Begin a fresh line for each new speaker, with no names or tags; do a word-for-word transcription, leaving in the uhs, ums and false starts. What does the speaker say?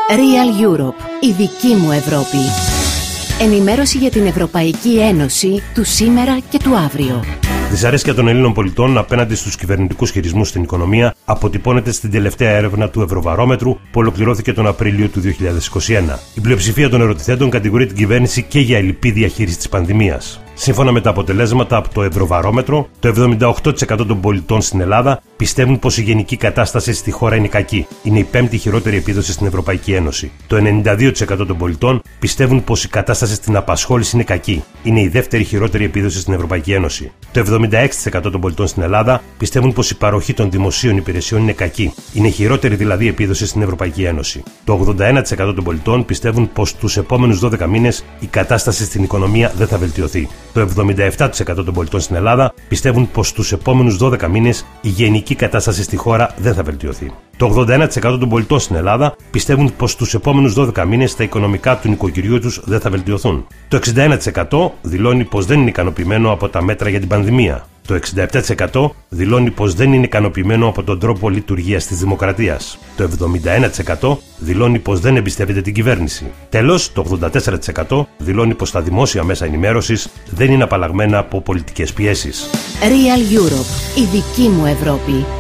Real Europe, η δική μου Ευρώπη. Ενημέρωση για την Ευρωπαϊκή Ένωση του σήμερα και του αύριο.
Δυσαρέσκεια των Ελλήνων πολιτών απέναντι στους κυβερνητικούς χειρισμούς στην οικονομία αποτυπώνεται στην τελευταία έρευνα του Ευρωβαρόμετρου που ολοκληρώθηκε τον Απρίλιο του δύο χιλιάδες είκοσι ένα. Η πλειοψηφία των ερωτηθέντων κατηγορεί την κυβέρνηση και για ελλειπή διαχείριση της πανδημίας. Σύμφωνα με τα αποτελέσματα από το Ευρωβαρόμετρο, το εβδομήντα οκτώ τοις εκατό των πολιτών στην Ελλάδα πιστεύουν πως η γενική κατάσταση στη χώρα είναι κακή. Είναι η πέμπτη χειρότερη επίδοση στην Ευρωπαϊκή Ένωση. Το ενενήντα δύο τοις εκατό των πολιτών πιστεύουν πως η κατάσταση στην απασχόληση είναι κακή. Είναι η δεύτερη χειρότερη επίδοση στην Ευρωπαϊκή Ένωση. Το εβδομήντα έξι τοις εκατό των πολιτών στην Ελλάδα πιστεύουν πως η παροχή των δημοσίων υπηρεσιών είναι κακή. Είναι η χειρότερη δηλαδή επίδοση στην Ευρωπαϊκή Ένωση. Το ογδόντα ένα τοις εκατό των πολιτών πιστεύουν πως τους επόμενους δώδεκα μήνες η κατάσταση στην οικονομία δεν θα βελτιωθεί. Το εβδομήντα επτά τοις εκατό των πολιτών στην Ελλάδα πιστεύουν πως τους επόμενους δώδεκα μήνες η γενική κατάσταση στη χώρα δεν θα βελτιωθεί. Το ογδόντα ένα τοις εκατό των πολιτών στην Ελλάδα πιστεύουν πως τους επόμενους δώδεκα μήνες τα οικονομικά του νοικοκυριού τους δεν θα βελτιωθούν. Το εξήντα ένα τοις εκατό δηλώνει πως δεν είναι ικανοποιημένο από τα μέτρα για την πανδημία. Το εξήντα επτά τοις εκατό δηλώνει πως δεν είναι ικανοποιημένο από τον τρόπο λειτουργίας της δημοκρατίας. Το εβδομήντα ένα τοις εκατό δηλώνει πως δεν εμπιστεύεται την κυβέρνηση. Τέλος, το ογδόντα τέσσερα τοις εκατό δηλώνει πως τα δημόσια μέσα ενημέρωσης δεν είναι απαλλαγμένα από πολιτικές πιέσεις.
Real Europe, η δική μου Ευρώπη.